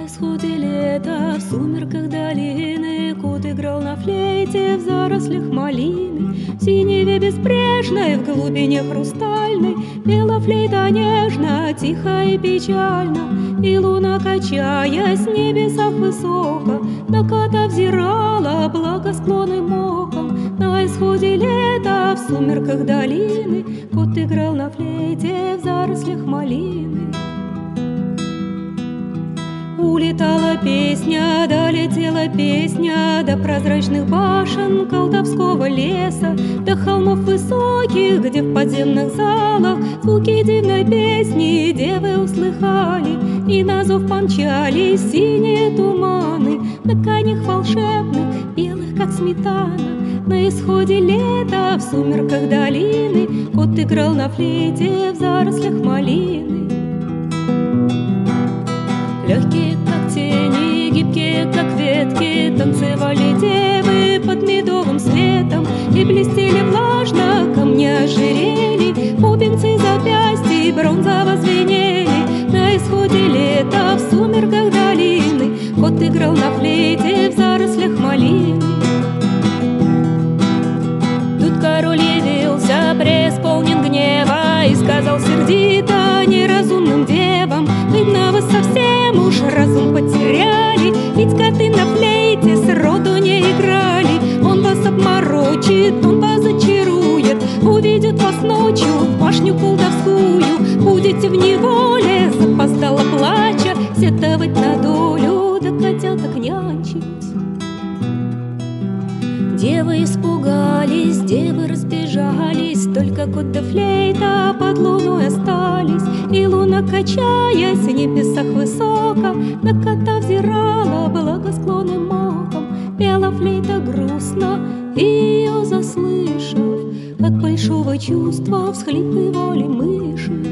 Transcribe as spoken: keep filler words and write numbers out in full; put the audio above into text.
исходе лета, в сумерках долины, кот играл на флейте в зарослях малины. В синеве безбрежной, в глубине хрустальной пела флейта нежно, тихо и печально. И луна, качаясь в небесах высоко, на кота взирала благосклонным оком. На исходе лета, в сумерках долины, кот играл на флейте в зарослях малины. Улетала песня, долетела песня до прозрачных башен колдовского леса, до холмов высоких, где в подземных залах звуки дивной песни девы услыхали, и на зов помчались синие туманы на конях волшебных, белых, как сметана. На исходе лета, в сумерках долины, кот играл на флейте в зарослях малины. Легкие, как тени, гибкие, как ветки, танцевали девы под медовым светом, и блестели влажно камни ожерели, бубенцы запястья бронзово звенели. На исходе лета, в сумерках долины, кот играл на флейте в зарослях малины. Тут король явился, преисполнен гнева, и сказал сердито неразумным девам: видно, вы совсем уж разум потеряли, ведь коты на флейте сроду не играли. Он вас обморочит, он вас зачарует, уведет вас ночью в башню колдовскую. Будете в неволе, запоздало плача, сетовать на долю, да котяток нянчить. Девы испугались, девы разбежались, только кот да флейта под луной остались. И луна, качаясь в небесах высоко, на кота взирала благосклонным оком. Пела флейта грустно, и ее заслышав, от большого чувства всхлипывали мыши.